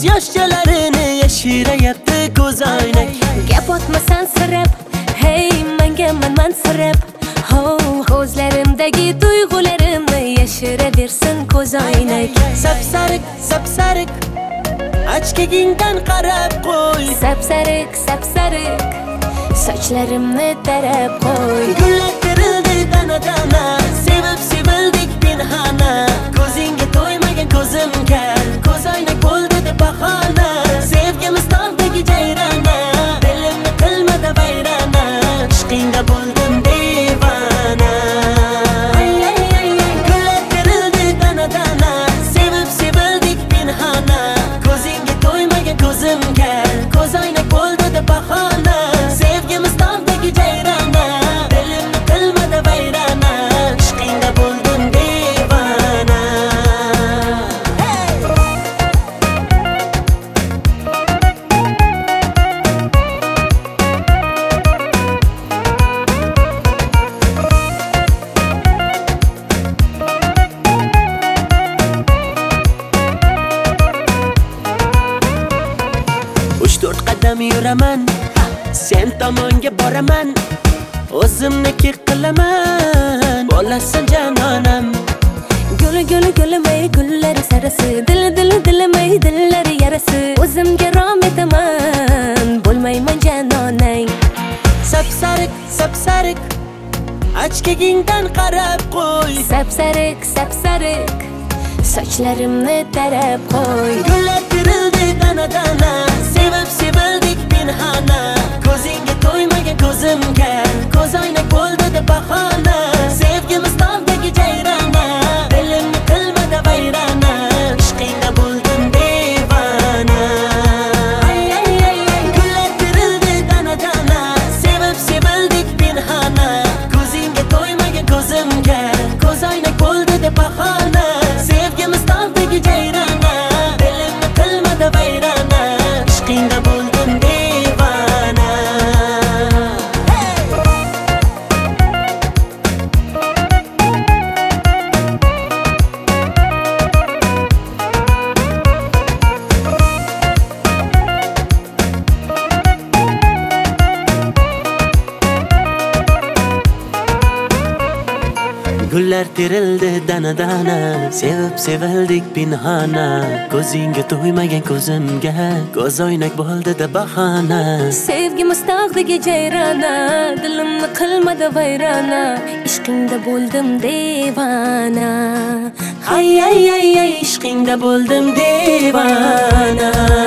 yoshchalarini yashirayapti ko'zoynak. Gap otmasan sirab, hey menga mansirab. Ko'zlarimdagi tuyg'ularimni yashiraversin ko'zoynak. Sapsariq, sapsariq, ochkagingdan qarab qo'y. Sapsariq, sapsariq, sochlarimni tarab qo'y. Gullar terildi dana-dana, sevib sevildik pinhona. Ko'zingga to'ymagan ko'zimga ko'zoynak bo'ldi deb bahona. Sevgimiz tog'dagi jayrona, dilimni qilmadi vayrona. Ishqingda bo'ldim devona. Gullar terildi dana-dana, sevib sevildik pinhona. Ko'zingga to'ymagan ko'zimga ko'zoynak bo'ldi deb bahona. Sevgimiz tog'dagi jayrona, dilimni qilmadi vayrona. Ishqingda bo'ldim devona. Uch to'rt qadam yuraman, sen tomonga boraman. O'zimniki qilaman, bo'lasan janonam. Gulimay gullari sarasi, dilimay dillari yarasi. O'zimga rom etaman, bo'lmayman janonang. Sapsariq, sapsariq, ochkagingdan qarab qo'y. Sapsariq, sapsariq, sochlarimni tarab qo'y. Gullar terildi dana-dana, sevib sevildik pinhona. Ko'zingga to'ymagan ko'zimga ko'zoynak bo'ldi deb bahona. Sevgimiz tog'dagi jayrona, dilimni qilmadi vayrona. Ishqingda bo'ldim devona. Gullar terildi dana-dana, sevib sevildik pinhona. Ko'zingga to'ymagan ko'zimga ko'zoynak bo'ldi deb bahona. Sevgimiz tog'dagi jayrona, dilimni qilmadi vayrona. Ishqingda bo'ldim devona. Gullar terildi dana-dana, sevib sevildik pinhona. Ko'zingga to'ymagan ko'zimga ko'zoynak bo'ldi deb bahona. Sevgimiz tog'dagi jayrona, dilimni qilmadi vayrona. Ishqingda bo'ldim devona. Ay ay ay ay, ishqingda bo'ldim devona.